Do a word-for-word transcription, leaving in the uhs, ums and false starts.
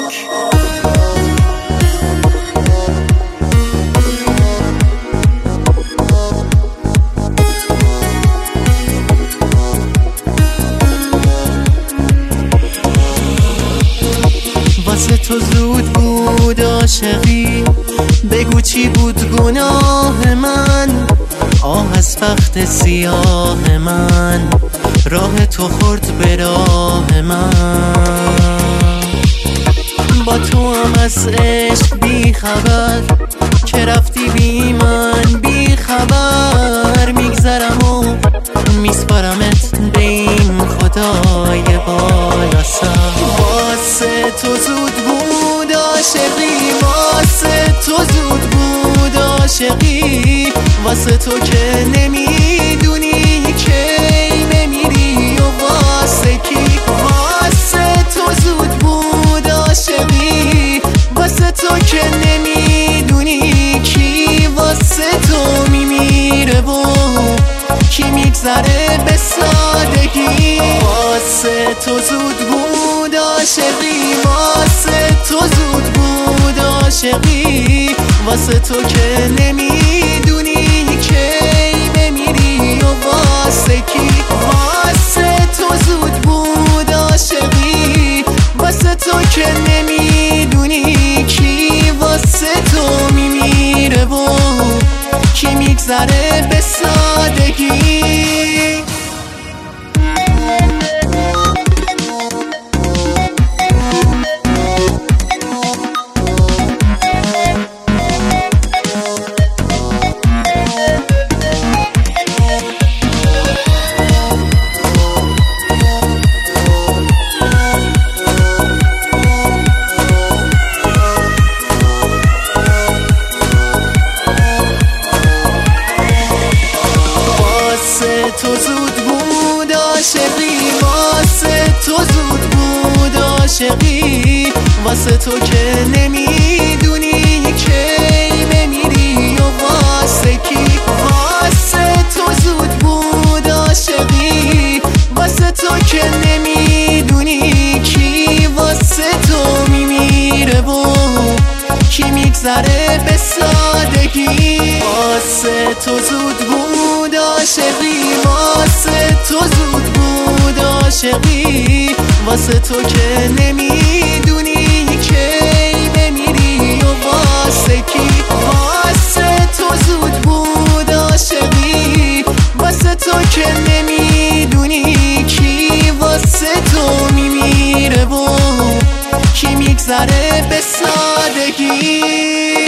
میوزیک. واسه تو زود بود عاشقی، بگو چی بود گناه من. آه از بخت سیاه من، راه تو خورد به راه من. با تو هم از عشق بی خبر، که رفتی بی من بی خبر. میگذرم و میسپارمت به این خدای بالا سر. واسه تو زود بود عاشقی، واسه تو زود بود عاشقی. واسه تو که نمیدونی کی بمیری و واسه کی. واسه تو زود بود عاشقی، واسه تو که نمیدونی کی واسه تو میمیره و کی میگذره به سادگی. واسه تو زود بود عاشقی، واسه تو زود بود عاشقی. واسه تو که نمیدونی کی بمیری و واسه کی. واسه تو زود بود عاشقی، واسه تو که نمیدونی کی واسه تو میمیره و کی میگذره به سادگی. تو زود بود عاشقی، واسه تو زود بود عاشقی. واسه تو که نمیدونی کی بمیری و واسه کی. واسه تو زود بود عاشقی، واسه تو که نمیدونی کی واسه تو میمیره و کی میگذره به سادگی. واسه تو زود بود عاشقی، واسه تو زود بود عاشقی. واسه تو که نمیدونی کی بمیری و واسه کی. واسه تو زود بود عاشقی، واسه تو که نمیدونی کی واسه تو میمیره و کی میگذره به سادگی.